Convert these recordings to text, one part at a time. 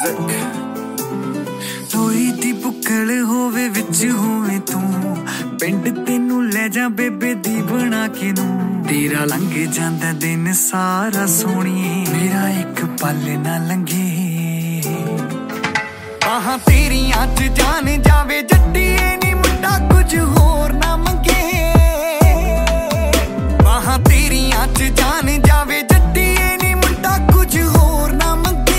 लोई दी बुक्कल होवे विच होवे तू पिंड तेनू ले जा बेबे दी बना के नू तेरा लंघ जांदा दिन सारा सोहणिए मेरा एक पल ना लंघे आहा तेरियां च जान जावे जट्टीए नी मुंडा कुछ होर ना मंगे आहा तेरियां च जान जावे जट्टीए नी मुंडा कुछ होर ना मंगे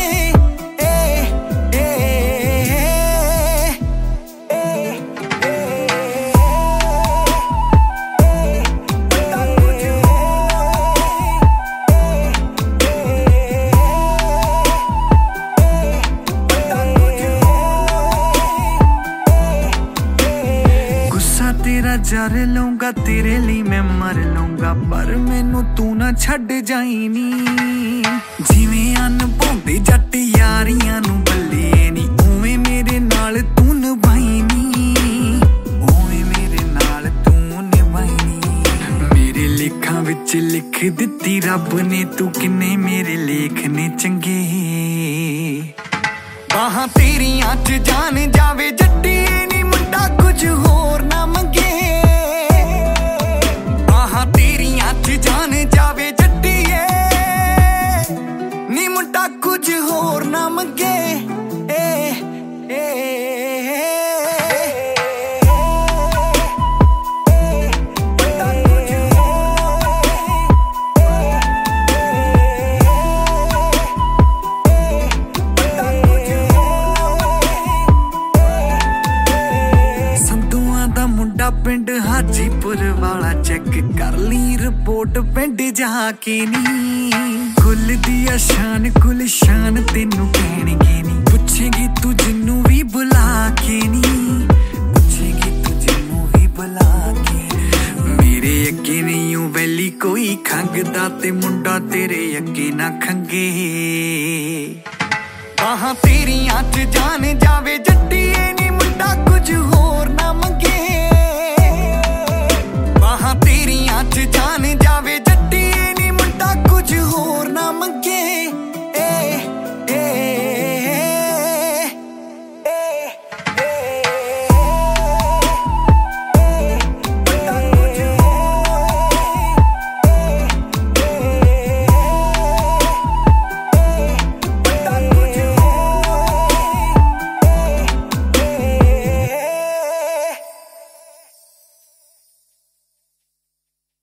तेरा जर लूंगा तेरे लिए मैं मर लूंगा पर मैनू तू ना छड़ जाई नी जिवें अनभौंदे जट यारियां नू बल्ले नी उवें मेरे नाल तू निभाई नी उवें मेरे नाल तू निभाई नी मेरे लेखां विच लिख दित्ती रब ने तू किन्ने मेरे लेख ने चंगे बाहां तेरियां च जान जावे जट्टीए नी मुंडा कुछ होर ना मंगे बाहां तेरियां च जान जावे जट्टीए नी मुंडा कुछ होर ना मंगे पिंड हाजीपुर वाला चेक कर ली रिपोर्ट पिंड जाके नी खुल दिया शान कुल शान तेनू कहणगे नी पुछेगी तू जिन्नू भी बुला के नी पुछेगी तू जिन्नू भी बुला के मेरे अगे नहीं वैली कोई खंगदा ते मुंडा तेरे अगे ना खंगे बाहां तेरियां च जान जावे जट्टीए नी मुंडा कुछ होर ना मंगे